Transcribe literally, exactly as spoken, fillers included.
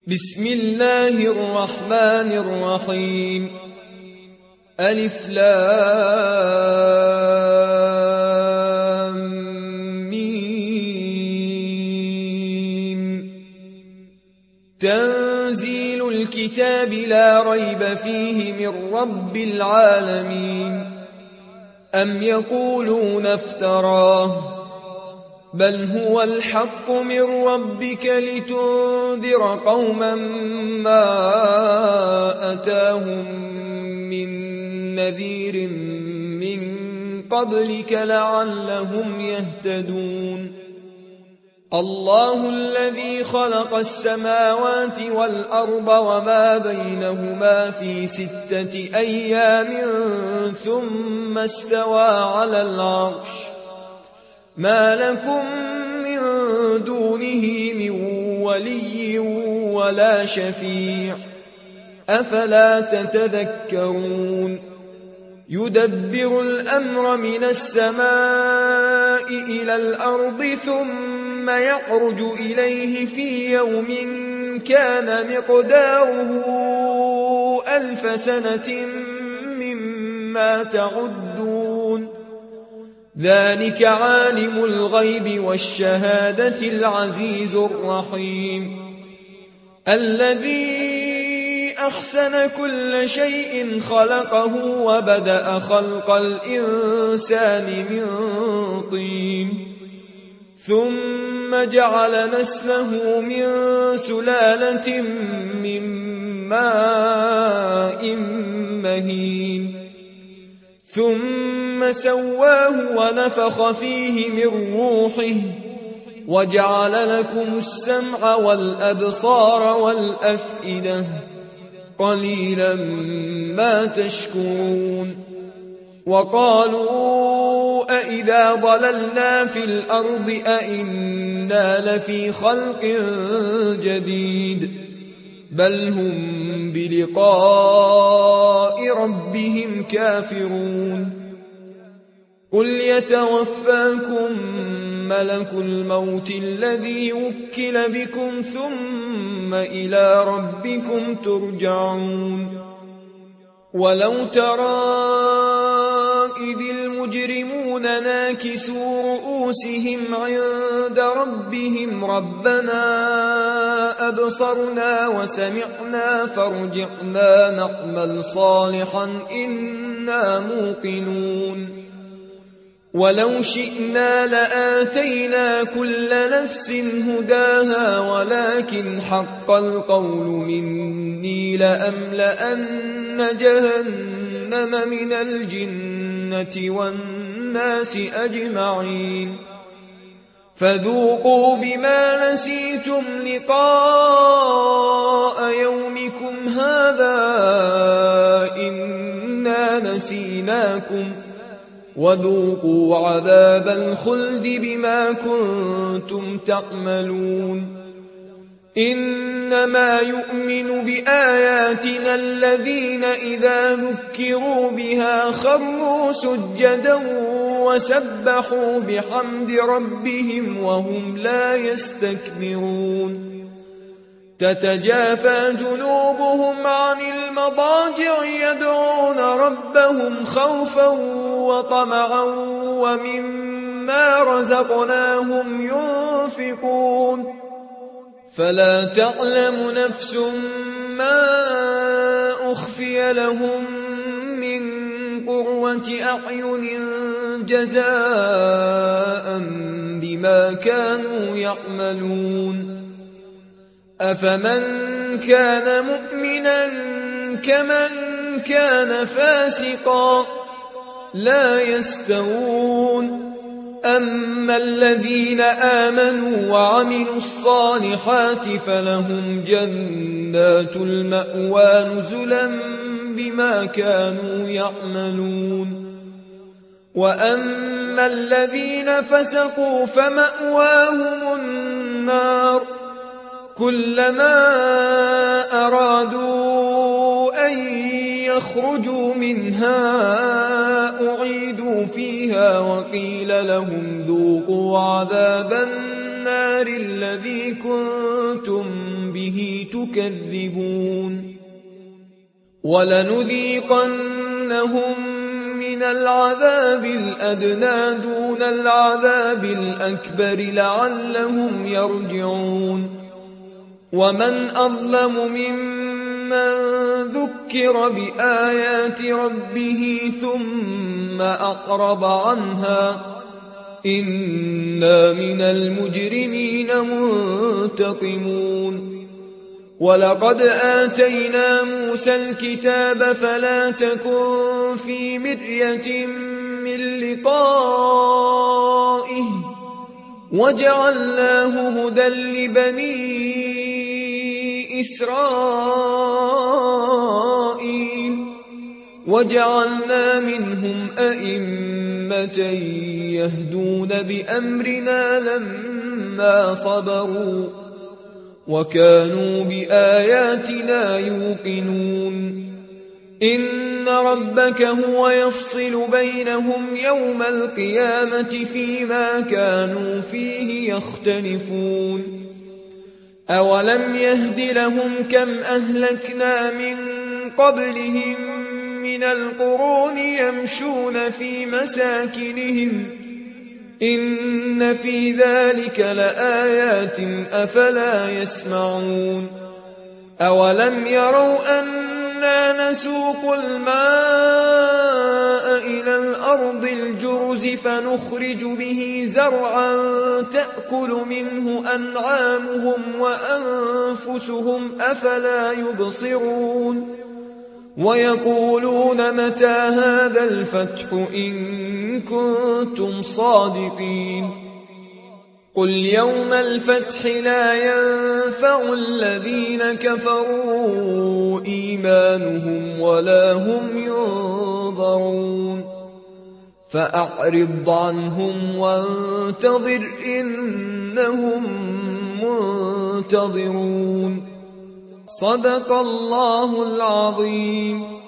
بسم الله الرحمن الرحيم. ألف لام ميم. تنزيل الكتاب لا ريب فيه من رب العالمين. أم يقولون افتراه بل هو الحق من ربك لتنذر قوما ما أتاهم من نذير من قبلك لعلهم يهتدون. الله الذي خلق السماوات والأرض وما بينهما في ستة أيام ثم استوى على العرش. ما لكم من دونه من ولي ولا شفيع أفلا تتذكرون. يدبر الأمر من السماء إلى الأرض ثم يعرج إليه في يوم كان مقداره ألف سنة مما تعدون. ذلك عالم الغيب والشهادة العزيز الرحيم. الذي أحسن كل شيء خلقه وبدأ خلق الإنسان من طين ثم جعل نسله من سلالة من ماء مهين ثم سواه ونفخ فيه من روحه وجعل لكم السمع والأبصار والأفئدة قليلا ما تشكرون. وقالوا أئذا ضللنا في الأرض أئنا لفي خلق جديد بل هم بلقاء ربهم كافرون. قل يتوفاكم ملك الموت الذي وكل بكم ثم إلى ربكم ترجعون. ولو ترى إذ المجرمون ناكسوا رؤوسهم عند ربهم ربنا أبصرنا وسمعنا فارجعنا نعمل صالحا إنا موقنون. ولو شئنا لآتينا كل نفس هداها ولكن حق القول مني لأملأن جهنم من الجنة والناس أجمعين. فذوقوا بما نسيتم لقاء يومكم هذا إنا نسيناكم وذوقوا عذاب الخلد بما كنتم تعملون. إنما يؤمن بآياتنا الذين إذا ذكروا بها خروا سجدا وسبحوا بحمد ربهم وهم لا يستكبرون. تتجافى جنوبهم عن المضاجع يدعون ربهم خوفا وطمعا ومما رزقناهم ينفقون. فلا تعلم نفس ما أخفي لهم من قرة أعين جزاء بما كانوا يعملون. أفمن كان مؤمنا كمن كان فاسقا لا يستوون. أما الذين آمنوا وعملوا الصالحات فلهم جنات المأوى نزلا بما كانوا يعملون. وأما الذين فسقوا فمأواهم النار كلما أرادوا أن يخرجوا منها أعيدوا فيها وقيل لهم ذوقوا عذاب النار الذي كنتم به تكذبون ولنذيقنهم من العذاب الأدنى دون العذاب الأكبر لعلهم يرجعون ومن أظلم ممن ذكر بآيات ربه ثم أعرض عنها إنا من المجرمين منتقمون ولقد آتينا موسى الكتاب فلا تكن في مرية من لقائه وجعلناه هدى لبني إسرائيل وجعلنا منهم أئمة يهدون بأمرنا لما صبروا وكانوا بآياتنا يوقنون إن ربك هو يفصل بينهم يوم القيامة فيما كانوا فيه يختلفون أولم يهد لهم كم أهلكنا من قبلهم من القرون يمشون في مساكنهم إن في ذلك لآيات أفلا يسمعون أولم يروا أنا نسوق الماء إلى الأرض الجرز فنخرج به زرعا تأكل منه أنعامهم وأنفسهم أفلا يبصرون ويقولون متى هذا الفتح إن كنتم صادقين قل يوم الفتح لا ينفع الذين كفروا إيمانهم ولا هم ينظرون فأعرض عنهم وانتظر إنهم منتظرون صدق الله العظيم.